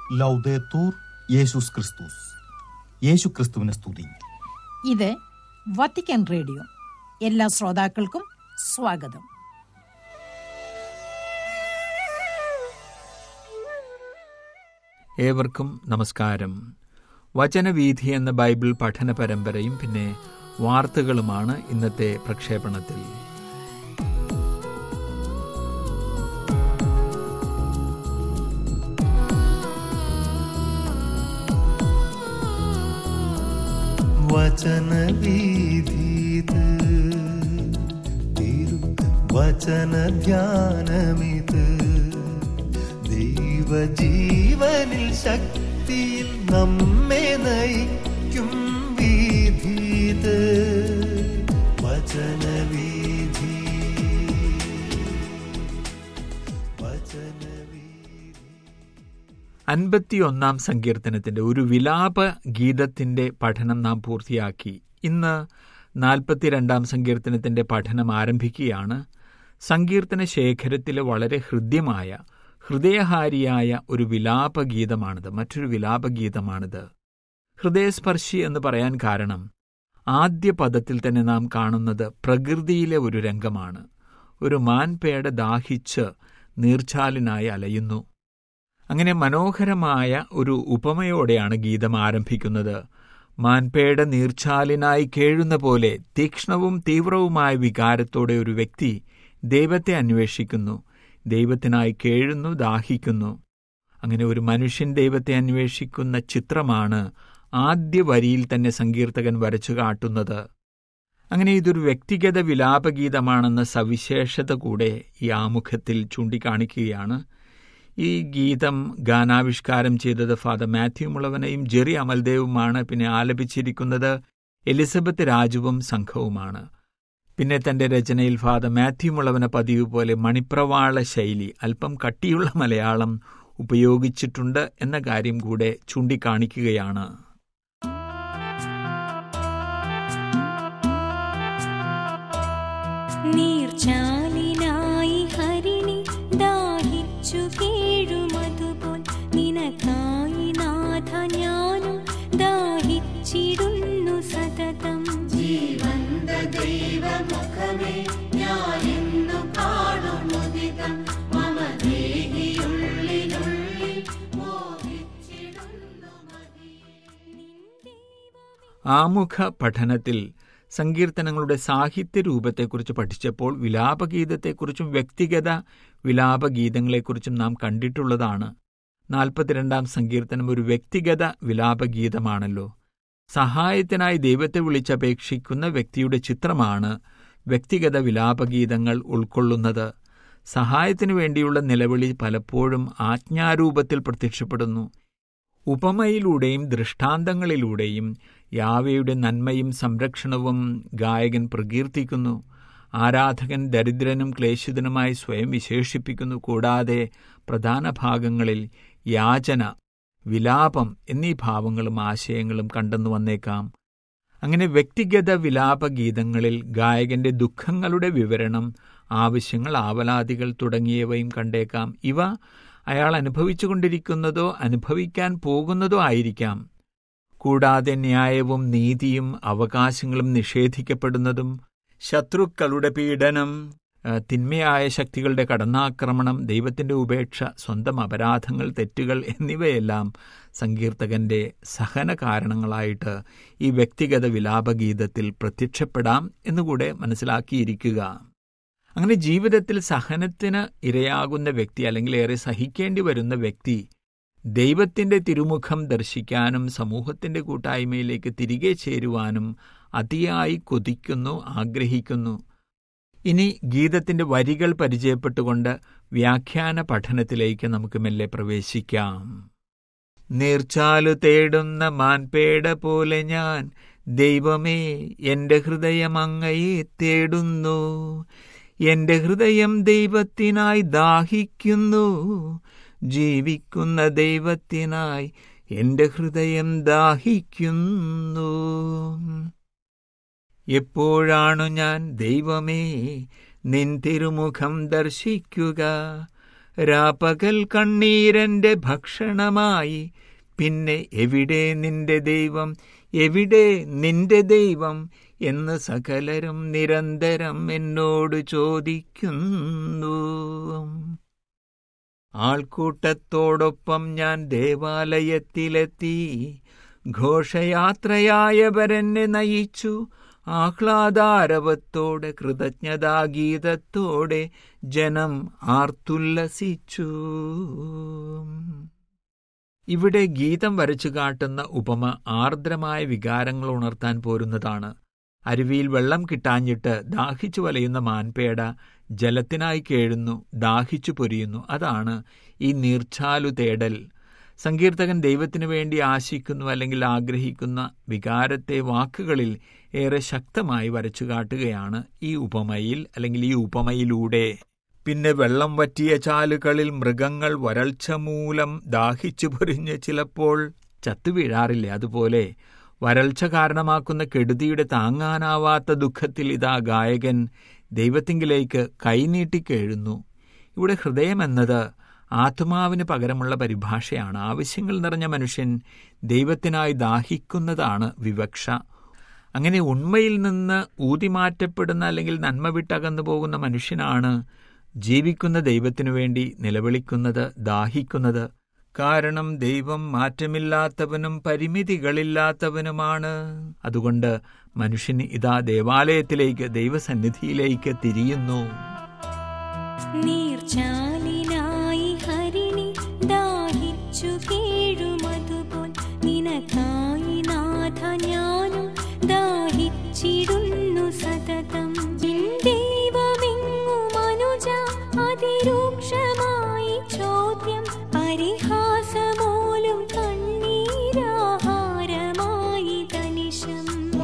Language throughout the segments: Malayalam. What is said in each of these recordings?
ലൗദേത്തൂർ യേശുസ് ക്രിസ്തുസ്. യേശു ക്രിസ്തുവിനെ സ്തുതി. ഇത് വത്തിക്കാൻ റേഡിയോ. എല്ലാ ശ്രോതാക്കൾക്കും സ്വാഗതം. ഏവർക്കും നമസ്കാരം. വചനവീഥി എന്ന ബൈബിൾ പഠന പരമ്പരയും പിന്നെ വാർത്തകളുമാണ് ഇന്നത്തെ പ്രക്ഷേപണത്തിൽ. വചനവീഥിത് വചനധ്യാനമിത് ദൈവജീവനിൽ ശക്തിയിൽ നമ്മെ നയിക്കും വീഥിത് വചനവീഥി. 51 സങ്കീർത്തനത്തിന്റെ ഒരു വിലാപ ഗീതത്തിന്റെ പഠനം നാം പൂർത്തിയാക്കി. ഇന്ന് 42 സങ്കീർത്തനത്തിന്റെ പഠനം ആരംഭിക്കുകയാണ്. സങ്കീർത്തന ശേഖരത്തിലെ വളരെ ഹൃദയഹാരിയായ ഒരു വിലാപഗീതമാണിത്. മറ്റൊരു വിലാപഗീതമാണിത്. ഹൃദയസ്പർശി എന്ന് പറയാൻ കാരണം ആദ്യ പദത്തിൽ തന്നെ നാം കാണുന്നത് പ്രകൃതിയിലെ ഒരു രംഗമാണ്. ഒരു മാൻപേട ദാഹിച്ച് നീർച്ചാലിനായി അലയുന്നു. അങ്ങനെ മനോഹരമായ ഒരു ഉപമയോടെയാണ് ഗീതം ആരംഭിക്കുന്നത്. മാൻപേട നീർച്ചാലിനായി കേഴുന്ന പോലെ തീക്ഷ്ണവും തീവ്രവുമായ വികാരത്തോടെ ഒരു വ്യക്തി ദൈവത്തെ അന്വേഷിക്കുന്നു, ദൈവത്തിനായി കേഴുന്നു, ദാഹിക്കുന്നു. അങ്ങനെ ഒരു മനുഷ്യൻ ദൈവത്തെ അന്വേഷിക്കുന്ന ചിത്രമാണ് ആദ്യ വരിയിൽ തന്നെ സങ്കീർത്തകൻ വരച്ചു കാട്ടുന്നത്. അങ്ങനെ ഇതൊരു വ്യക്തിഗത വിലാപഗീതമാണെന്ന സവിശേഷത കൂടെ ഈ ആമുഖത്തിൽ ചൂണ്ടിക്കാണിക്കുകയാണ്. ഈ ഗീതം ഗാനാവിഷ്കാരം ചെയ്തത് ഫാദർ മാത്യു മുളവനയും ജെറി അമൽദേവുമാണ്. പിന്നെ ആലപിച്ചിരിക്കുന്നത് എലിസബത്ത് രാജുവും സംഘവുമാണ്. പിന്നെ തന്റെ രചനയിൽ ഫാദർ മാത്യു മുളവന പതിവ് പോലെ മണിപ്രവാള ശൈലി, അല്പം കട്ടിയുള്ള മലയാളം ഉപയോഗിച്ചിട്ടുണ്ട് എന്ന കാര്യം കൂടെ ചൂണ്ടിക്കാണിക്കുകയാണ്. നീർച്ചാലിനായി ഹരിണി ദാഹിച്ചു കേഴുമതുപോൽ നിനക്കായി നാഥ ഞാനും ദാഹിച്ചിടുന്നു സതതം. ജീവന്ത ദൈവമുഖമേ ഞാനിന്നു കാണുമുദിതം മമ ദേഹിയുള്ളിനുള്ളിൽ മോഹിച്ചിടുന്നു മതിയേ. ആമുഖ പഠനത്തിൽ സങ്കീർത്തനങ്ങളുടെ സാഹിത്യരൂപത്തെക്കുറിച്ച് പഠിച്ചപ്പോൾ വിലാപഗീതത്തെക്കുറിച്ചും വ്യക്തിഗത വിലാപഗീതങ്ങളെക്കുറിച്ചും നാം കണ്ടിട്ടുള്ളതാണ്. 42 സങ്കീർത്തനം ഒരു വ്യക്തിഗത വിലാപഗീതമാണല്ലോ. സഹായത്തിനായി ദൈവത്തെ വിളിച്ചപേക്ഷിക്കുന്ന വ്യക്തിയുടെ ചിത്രമാണ് വ്യക്തിഗത വിലാപഗീതങ്ങൾ ഉൾക്കൊള്ളുന്നത്. സഹായത്തിനു വേണ്ടിയുള്ള നിലവിളി പലപ്പോഴും ആജ്ഞാരൂപത്തിൽ പ്രത്യക്ഷപ്പെടുന്നു. ഉപമയിലൂടെയും ദൃഷ്ടാന്തങ്ങളിലൂടെയും യാവയുടെ നന്മയും സംരക്ഷണവും ഗായകൻ പ്രകീർത്തിക്കുന്നു. ആരാധകൻ ദരിദ്രനും ക്ലേശിതനുമായി സ്വയം വിശേഷിപ്പിക്കുന്നു. കൂടാതെ പ്രധാന ഭാഗങ്ങളിൽ യാചന, വിലാപം എന്നീ ഭാവങ്ങളും ആശയങ്ങളും കണ്ടെന്നു വന്നേക്കാം. അങ്ങനെ വ്യക്തിഗത വിലാപഗീതങ്ങളിൽ ഗായകന്റെ ദുഃഖങ്ങളുടെ വിവരണം, ആവശ്യങ്ങൾ, ആവലാതികൾ തുടങ്ങിയവയും കണ്ടേക്കാം. ഇവ അയാൾ അനുഭവിച്ചുകൊണ്ടിരിക്കുന്നതോ അനുഭവിക്കാൻ പോകുന്നതോ ആയിരിക്കാം. കൂടാതെ ന്യായവും നീതിയും അവകാശങ്ങളും നിഷേധിക്കപ്പെടുന്നതും, ശത്രുക്കളുടെ പീഡനം, തിന്മയായ ശക്തികളുടെ കടന്നാക്രമണം, ദൈവത്തിന്റെ ഉപേക്ഷ, സ്വന്തം അപരാധങ്ങൾ, തെറ്റുകൾ എന്നിവയെല്ലാം സങ്കീർത്തകന്റെ സഹന കാരണങ്ങളായിട്ട് ഈ വ്യക്തിഗത വിലാപഗീതത്തിൽ പ്രത്യക്ഷപ്പെടാം എന്നുകൂടെ മനസ്സിലാക്കിയിരിക്കുക. അങ്ങനെ ജീവിതത്തിൽ സഹനത്തിന് ഇരയാകുന്ന വ്യക്തി, അല്ലെങ്കിൽ ഏറെ സഹിക്കേണ്ടി വരുന്ന വ്യക്തി ദൈവത്തിന്റെ തിരുമുഖം ദർശിക്കാനും സമൂഹത്തിന്റെ കൂട്ടായ്മയിലേക്ക് തിരികെ ചേരുവാനും അതിയായി കൊതിക്കുന്നു, ആഗ്രഹിക്കുന്നു. ഇനി ഗീതത്തിന്റെ വരികൾ പരിചയപ്പെട്ടുകൊണ്ട് വ്യാഖ്യാന പഠനത്തിലേക്ക് നമുക്ക് മെല്ലെ പ്രവേശിക്കാം. നീർച്ചാലു തേടുന്ന മാൻപേട പോലെ ഞാൻ ദൈവമേ എന്റെ ഹൃദയം അങ്ങയെ തേടുന്നു. എന്റെ ഹൃദയം ദൈവത്തിനായി ദാഹിക്കുന്നു. ജീവിക്കുന്ന ദൈവത്തിനായി എന്റെ ഹൃദയം ദാഹിക്കുന്നു. എപ്പോഴാണു ഞാൻ ദൈവമേ നിൻ തിരുമുഖം ദർശിക്കുക? രാപ്പകൽ കണ്ണീരന്റെ ഭക്ഷണമായി. പിന്നെ എവിടെ നിന്റെ ദൈവം, എവിടെ നിന്റെ ദൈവം എന്ന് സകലരും നിരന്തരം എന്നോട് ചോദിക്കുന്നു. ആൾക്കൂട്ടത്തോടൊപ്പം ഞാൻ ദേവാലയത്തിലെത്തി. ഘോഷയാത്രയായവരെന്നെ നയിച്ചു. ആഹ്ലാദാരവത്തോടെ കൃതജ്ഞതാഗീതത്തോടെ ജനം ആർത്തുല്ലസിച്ചു. ഇവിടെ ഗീതം വരച്ചു കാട്ടുന്ന ഉപമ ആർദ്രമായ വികാരങ്ങൾ ഉണർത്താൻ പോരുന്നതാണ്. അരുവിയിൽ വെള്ളം കിട്ടാഞ്ഞിട്ട് ദാഹിച്ചു വലയുന്ന മാൻപേട ജലത്തിനായി കേഴുന്നു, ദാഹിച്ചു പൊരിയുന്നു. അതാണ് ഈ നീർച്ചാലു തേടൽ. സങ്കീർത്തകൻ ദൈവത്തിനു വേണ്ടി ആശിക്കുന്നു അല്ലെങ്കിൽ ആഗ്രഹിക്കുന്ന വികാരത്തെ വാക്കുകളിൽ ഏറെ ശക്തമായി വരച്ചു കാട്ടുകയാണ് ഈ ഉപമയിൽ അല്ലെങ്കിൽ ഈ ഉപമയിലൂടെ. പിന്നെ വെള്ളം വറ്റിയ ചാലുകളിൽ മൃഗങ്ങൾ വരൾച്ച മൂലം ദാഹിച്ചു പൊരിഞ്ഞ് ചിലപ്പോൾ ചത്തുവീഴാറില്ലേ? അതുപോലെ വരൾച്ച കാരണമാക്കുന്ന കെടുതിയുടെ താങ്ങാനാവാത്ത ദുഃഖത്തിൽ ഇതാ ഗായകൻ ദൈവത്തിങ്കിലേക്ക് കൈനീട്ടിക്കേഴുന്നു. ഇവിടെ ഹൃദയമെന്നത് ആത്മാവിന് പകരമുള്ള പരിഭാഷയാണ്. ആവശ്യങ്ങൾ നിറഞ്ഞ മനുഷ്യൻ ദൈവത്തിനായി ദാഹിക്കുന്നതാണ് വിവക്ഷ. അങ്ങനെ ഉണ്മയിൽ നിന്ന് ഊതിമാറ്റപ്പെടുന്ന അല്ലെങ്കിൽ നന്മ വിട്ടകന്നു പോകുന്ന മനുഷ്യനാണ് ജീവിക്കുന്ന ദൈവത്തിനു വേണ്ടി നിലവിളിക്കുന്നത്, ദാഹിക്കുന്നത്. കാരണം ദൈവം മാറ്റമില്ലാത്തവനും പരിമിതികളില്ലാത്തവനുമാണ്. അതുകൊണ്ട് മനുഷ്യൻ ഇതാ ദേവാലയത്തിലേക്ക്, ദൈവസന്നിധിയിലേക്ക് തിരിയുന്നു. നീർച്ചാലിനായി ഹരിണി ദാഹിച്ചു കേഴുമതുപോൽ നിനക്കായി നാഥ ഞാനും ദാഹിച്ചിടുന്നു സതതം. ദൈവമെങ്ങു മനുജ അതിരൂക്ഷമായി ചോദ്യം, പരിഹാസമോലും കണ്ണീരാഹാരമായി തനിശം.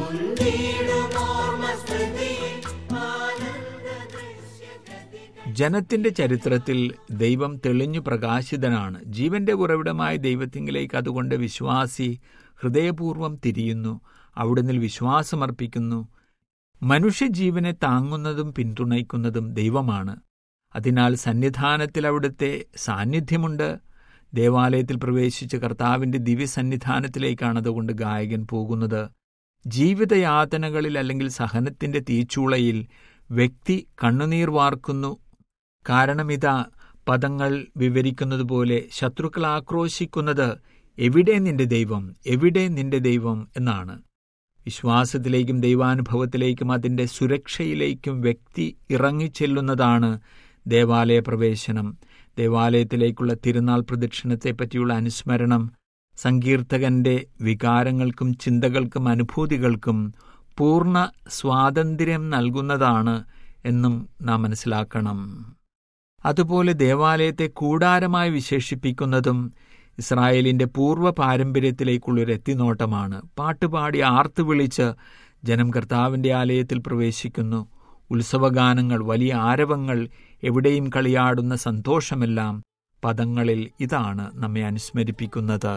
ജനത്തിന്റെ ചരിത്രത്തിൽ ദൈവം തെളിഞ്ഞു പ്രകാശിതനാണ്. ജീവന്റെ ഉറവിടമായ ദൈവത്തിങ്കിലേക്ക് അതുകൊണ്ട് വിശ്വാസി ഹൃദയപൂർവ്വം തിരിയുന്നു, അവിടുന്ന് വിശ്വാസമർപ്പിക്കുന്നു. മനുഷ്യജീവനെ താങ്ങുന്നതും പിന്തുണയ്ക്കുന്നതും ദൈവമാണ്. അതിനാൽ സന്നിധാനത്തിൽ അവിടുത്തെ സാന്നിധ്യമുണ്ട്. ദേവാലയത്തിൽ പ്രവേശിച്ച് കർത്താവിന്റെ ദിവ്യസന്നിധാനത്തിലേക്കാണ് അതുകൊണ്ട് ഗായകൻ പോകുന്നത്. ജീവിതയാതനകളിൽ അല്ലെങ്കിൽ സഹനത്തിന്റെ തീച്ചൂളയിൽ വ്യക്തി കണ്ണുനീർ വാർക്കുന്നു. കാരണം ഇതാ പദങ്ങൾ വിവരിക്കുന്നതുപോലെ ശത്രുക്കൾ ആക്രോശിക്കുന്നത് എവിടെ നിന്റെ ദൈവം, എവിടെ നിന്റെ ദൈവം എന്നാണ്. വിശ്വാസത്തിലേക്കും ദൈവാനുഭവത്തിലേക്കും അതിൻ്റെ സുരക്ഷയിലേക്കും വ്യക്തി ഇറങ്ങിച്ചെല്ലുന്നതാണ് ദേവാലയ പ്രവേശനം. ദേവാലയത്തിലേക്കുള്ള തിരുനാൾ പ്രദക്ഷിണത്തെപ്പറ്റിയുള്ള അനുസ്മരണം സങ്കീർത്തകന്റെ വികാരങ്ങൾക്കും ചിന്തകൾക്കും അനുഭൂതികൾക്കും പൂർണ്ണ സ്വാതന്ത്ര്യം നൽകുന്നതാണ് എന്നും നാം മനസ്സിലാക്കണം. അതുപോലെ ദേവാലയത്തെ കൂടാരമായി വിശേഷിപ്പിക്കുന്നതും ഇസ്രായേലിന്റെ പൂർവ്വ പാരമ്പര്യത്തിലേക്കുള്ളൊരു എത്തിനോട്ടമാണ്. പാട്ടുപാടി ആർത്തു വിളിച്ച് ജനം കർത്താവിന്റെ ആലയത്തിൽ പ്രവേശിക്കുന്നു. ഉത്സവഗാനങ്ങൾ, വലിയ ആരവങ്ങൾ, എവിടെയും കളിയാടുന്ന സന്തോഷമെല്ലാം പദങ്ങളിൽ ഇതാണ് നമ്മെ അനുസ്മരിപ്പിക്കുന്നത്.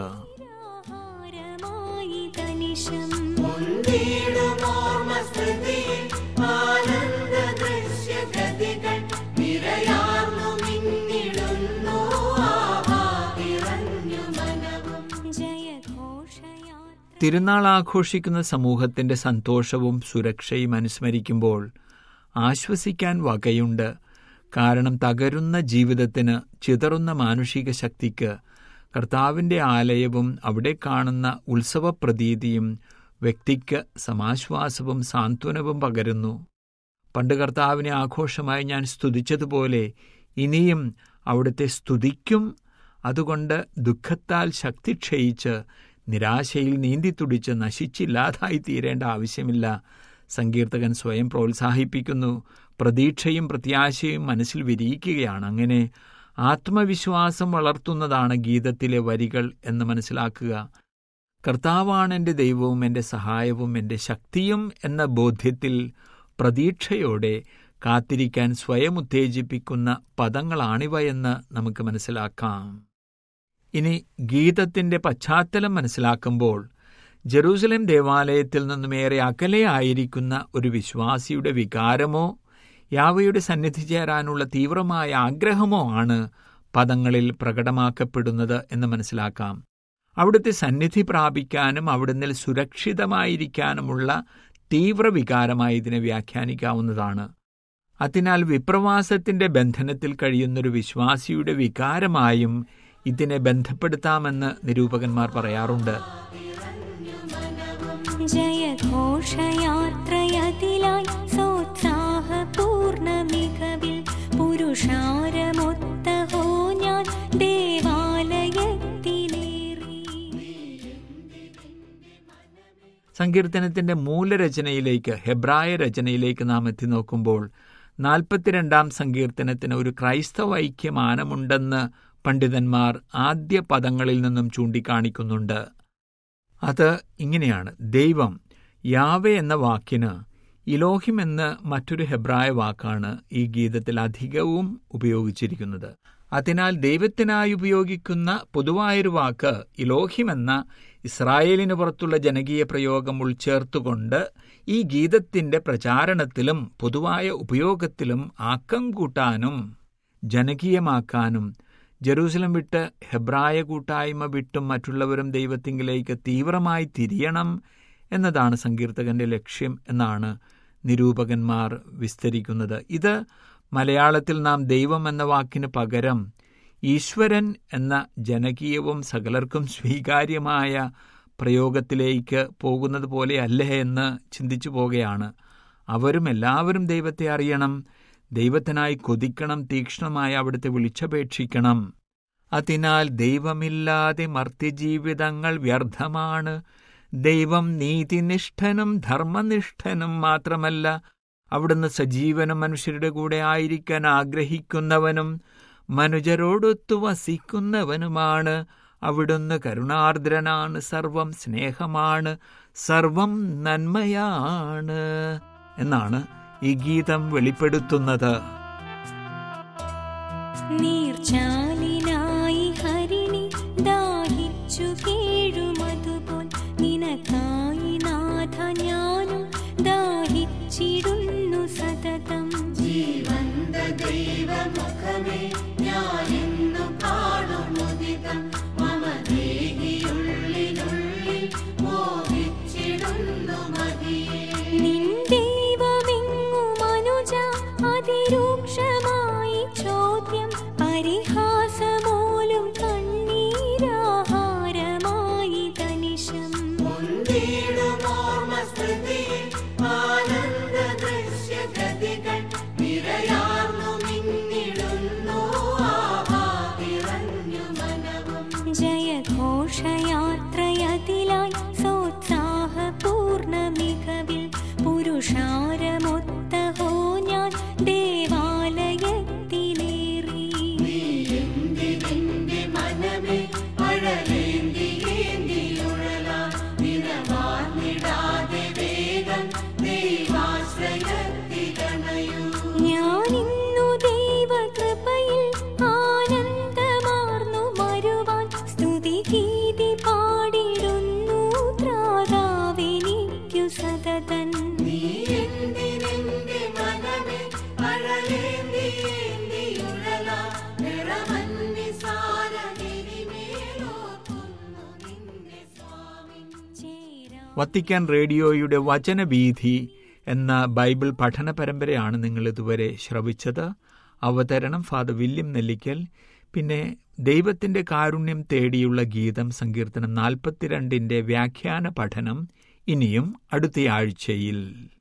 തിരുനാൾ ആഘോഷിക്കുന്ന സമൂഹത്തിന്റെ സന്തോഷവും സുരക്ഷയും അനുസ്മരിക്കുമ്പോൾ ആശ്വസിക്കാൻ വകയുണ്ട്. കാരണം തകരുന്ന ജീവിതത്തിന്, ചിതറുന്ന മാനുഷിക ശക്തിക്ക് കർത്താവിന്റെ ആലയവും അവിടെ കാണുന്ന ഉത്സവപ്രതീതിയും വ്യക്തിക്ക് സമാശ്വാസവും സാന്ത്വനവും പകരുന്നു. പണ്ട് കർത്താവിനെ ആഘോഷമായി ഞാൻ സ്തുതിച്ചതുപോലെ ഇനിയും അവിടുത്തെ സ്തുതിക്കും. അതുകൊണ്ട് ദുഃഖത്താൽ ശക്തി ക്ഷയിച്ച് നിരാശയിൽ നീന്തിത്തുടിച്ച് നശിച്ചില്ലാതായി തീരേണ്ട ആവശ്യമില്ല. സങ്കീർത്തകൻ സ്വയം പ്രോത്സാഹിപ്പിക്കുന്നു. പ്രതീക്ഷയും പ്രത്യാശയും മനസ്സിൽ വിരിയിക്കുകയാണ്. അങ്ങനെ ആത്മവിശ്വാസം വളർത്തുന്നതാണ് ഗീതത്തിലെ വരികൾ എന്ന് മനസ്സിലാക്കുക. കർത്താവാണ് എൻ്റെ ദൈവവും എൻ്റെ സഹായവും എൻ്റെ ശക്തിയും എന്ന ബോധ്യത്തിൽ പ്രതീക്ഷയോടെ കാത്തിരിക്കാൻ സ്വയം ഉത്തേജിപ്പിക്കുന്ന പദങ്ങളാണിവ എന്ന് നമുക്ക് മനസ്സിലാക്കാം. ഇനി ഗീതത്തിന്റെ പശ്ചാത്തലം മനസ്സിലാക്കുമ്പോൾ ജെറൂസലേം ദേവാലയത്തിൽ നിന്നും ഏറെ അകലെയായിരിക്കുന്ന ഒരു വിശ്വാസിയുടെ വികാരമോ യാവയുടെ സന്നിധി ചേരാനുള്ള തീവ്രമായ ആഗ്രഹമോ ആണ് പദങ്ങളിൽ പ്രകടമാക്കപ്പെടുന്നത് എന്ന് മനസ്സിലാക്കാം. അവിടുത്തെ സന്നിധി പ്രാപിക്കാനും അവിടുന്ന് സുരക്ഷിതമായിരിക്കാനുമുള്ള തീവ്രവികാരമായി ഇതിനെ വ്യാഖ്യാനിക്കാവുന്നതാണ്. അതിനാൽ വിപ്രവാസത്തിന്റെ ബന്ധനത്തിൽ കഴിയുന്നൊരു വിശ്വാസിയുടെ വികാരമായും ഇതിനെ ബന്ധപ്പെടുത്താമെന്ന് നിരൂപകന്മാർ പറയാറുണ്ട്. ജയഘോഷയാത്രയതിലായി സോത്സാഹപൂർണ്ണ മികവിൽ പുരുഷാരമൊത്തഹോ ഞാൻ ദേവാലയത്തിലേറി. സങ്കീർത്തനത്തിന്റെ മൂലരചനയിലേക്ക്, ഹെബ്രായ രചനയിലേക്ക് നാം എത്തി നോക്കുമ്പോൾ 42-ാം സങ്കീർത്തനത്തിന് ഒരു ക്രൈസ്തവ ഐക്യമാനമുണ്ടെന്ന് പണ്ഡിതന്മാർ ആദ്യ പദങ്ങളിൽ നിന്നും ചൂണ്ടിക്കാണിക്കുന്നുണ്ട്. അത് ഇങ്ങനെയാണ്: ദൈവം, യാവേ എന്ന വാക്കിന് ഇലോഹിം എന്ന മറ്റൊരു ഹെബ്രായ വാക്കാണ് ഈ ഗീതത്തിൽ അധികവും ഉപയോഗിച്ചിരിക്കുന്നത്. അതിനാൽ ദൈവത്തിനായി ഉപയോഗിക്കുന്ന പൊതുവായൊരു വാക്ക് ഇലോഹിം എന്ന ഇസ്രായേലിന് പുറത്തുള്ള ജനകീയ പ്രയോഗം ഉൾച്ചേർത്തുകൊണ്ട് ഈ ഗീതത്തിന്റെ പ്രചാരണത്തിലും പൊതുവായ ഉപയോഗത്തിലും ആക്കം കൂട്ടാനും ജനകീയമാക്കാനും ജെറൂസലം വിട്ട് ഹെബ്രായ കൂട്ടായ്മ വിട്ടും മറ്റുള്ളവരും ദൈവത്തിങ്കിലേക്ക് തീവ്രമായി തിരിയണം എന്നതാണ് സങ്കീർത്തകന്റെ ലക്ഷ്യം എന്നാണ് നിരൂപകന്മാർ വിസ്തരിക്കുന്നത്. ഇത് മലയാളത്തിൽ നാം ദൈവം എന്ന വാക്കിന് പകരം ഈശ്വരൻ എന്ന ജനകീയവും സകലർക്കും സ്വീകാര്യമായ പ്രയോഗത്തിലേക്ക് പോകുന്നത് പോലെയല്ലേ എന്ന് ചിന്തിച്ചു പോകുകയാണ്. എല്ലാവരും ദൈവത്തെ അറിയണം, ദൈവത്തിനായി കൊതിക്കണം, തീക്ഷ്ണമായി അവിടുത്തെ വിളിച്ചപേക്ഷിക്കണം. അതിനാൽ ദൈവമില്ലാതെ മർത്യജീവിതങ്ങൾ വ്യർത്ഥമാണ്. ദൈവം നീതിനിഷ്ഠനും ധർമ്മനിഷ്ഠനും മാത്രമല്ല, അവിടുന്ന് സജീവനും മനുഷ്യരുടെ കൂടെ ആയിരിക്കാൻ ആഗ്രഹിക്കുന്നവനും മനുജരോടൊത്തു വസിക്കുന്നവനുമാണ്. അവിടുന്ന് കരുണാർദ്രനാണ്, സർവം സ്നേഹമാണ്, സർവം നന്മയാണ് എന്നാണ് ഈ ഗീതം വെളിപ്പെടുത്തുന്നത്. നീർച്ചാലിനായി ഹരിണി ദാഹിച്ചു കേഴുമതുപോൽ നിനക്കായി നാഥ ഞാനും ദാഹിച്ചിടുന്നു സതതം. ജീവന്ത ദൈവമുഖമേ ഞാനിന്നു കാണുമുദിതം മമ ദേഹിയുള്ളിനുള്ളിൽ മോഹിച്ചിടുന്നു മതിയേ. നിൻ ദൈവമെങ്ങു മനുജ അതിരൂക്ഷമായി ചോദ്യം പരിഹാസമോലും കണ്ണീരാഹാരമായി തനിശം. ജയഘോഷയാത്രയതിലായി സോത്സാഹപൂർണ്ണ മികവിൽ പുരുഷാരമൊത്തഹോ ഞാൻ ദേവാലയത്തിലേറി. മനമേ ഞാനിന്നു ദൈവകൃപയിൽ ആനന്ദമാർന്നു മരുവാൻ സ്തുതിഗീതി പാടിടുന്നു ത്രാതാവെനിക്കു സതതൻ. വത്തിക്കാൻ റേഡിയോയുടെ വചനവീഥി എന്ന ബൈബിൾ പഠന പരമ്പരയാണ് നിങ്ങൾ ഇതുവരെ ശ്രവിച്ചത്. അവതരണം ഫാദർ വില്യം നെല്ലിക്കൽ. പിന്നെ ദൈവത്തിന്റെ കാരുണ്യം തേടിയുള്ള ഗീതം സങ്കീർത്തനം 42-ന്റെ വ്യാഖ്യാന പഠനം ഇനിയും അടുത്തയാഴ്ചയിൽ.